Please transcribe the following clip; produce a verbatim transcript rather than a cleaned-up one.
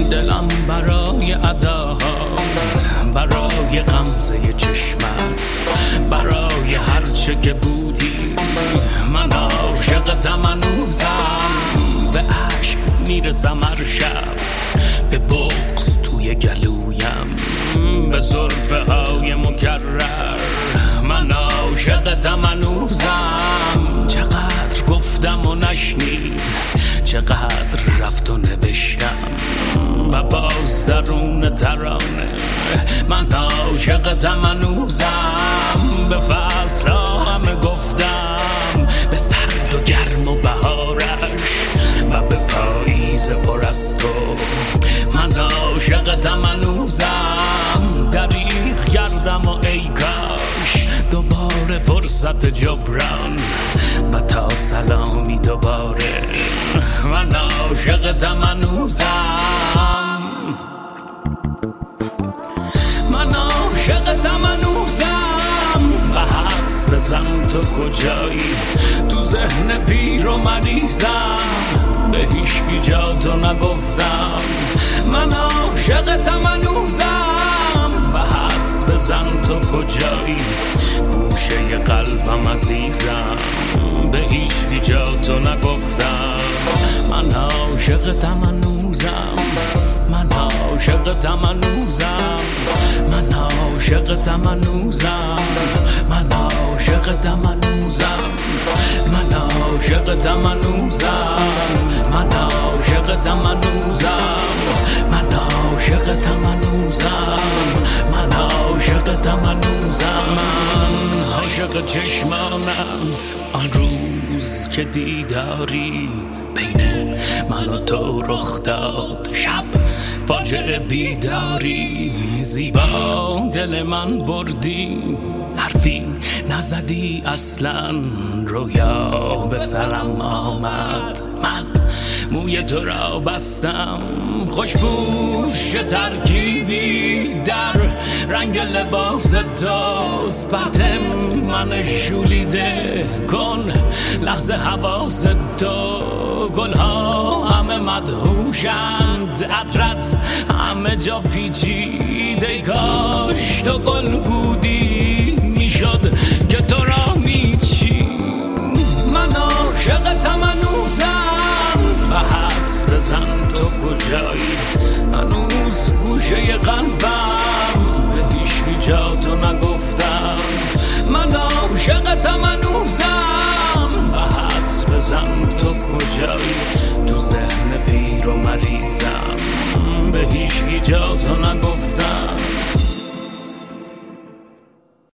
دلم برای اداهات، برای غمزه چشمت، برای هرچه که بودی. من عاشقتم هنوزم، به عشق میرسم هر شب، به بغض توی گلویم، به زلفه های مکرر. من عاشقتم هنوزم، چقدر گفتم و نشنید، چقدر رفت و نوشتم و باز درون ترانه. من عاشقتم هنوزم، به فصل همه گفتم، به سرد و گرم و بهارش و به پاییز پر از تو. من عاشقتم هنوزم، دریغ کردم و ای کاش دوباره فرصت جبران و تا سلامی دوباره. من عاشقتم هنوزم، من عاشقتم هنوزم، و حدس بزن تو کجایی، تو ذهن پیر و مریضم، به هیچکی جا تو نگفتم. من عاشقتم هنوزم، و حدس بزن تو کجایی، گوشه قلبم عزیزم، به هیچکی جا تو نگفتم. من عاشقتم هنوزم، من عاشقتم هنوزم، من عاشقتم هنوزم، من عاشقتم هنوزم، من عاشقتم هنوزم، من عاشقتم هنوزم، من عاشقتم هنوزم، من عاشقتم هنوزم. من عاشق چشمانت، آن روز که دیداری بین من و تو رخ داد، شب فاجعه بیداری، زیبا دل من بردی، حرفی نزدی اصلا، رویا به سرم آمد، من موی تو را بستم، خوشبوش ترکیبی در رنگ لباس توست، پرتم من شولیده کن لحظه حواس تو. گلها همه مدهوشند، عطرت همه جا پیچیده، کاش تو گل بودی میشد که تو را میچی. من عاشقتم هنوزم، و حدس بزن تو کجایی، هنوز گوشه قلبم، به هیچ جا تو نگفتم. من عاشقتم هنوزم، و حدس بزن تو کجایی، تو ذهن پیر و مریضم، به هیچ جا تو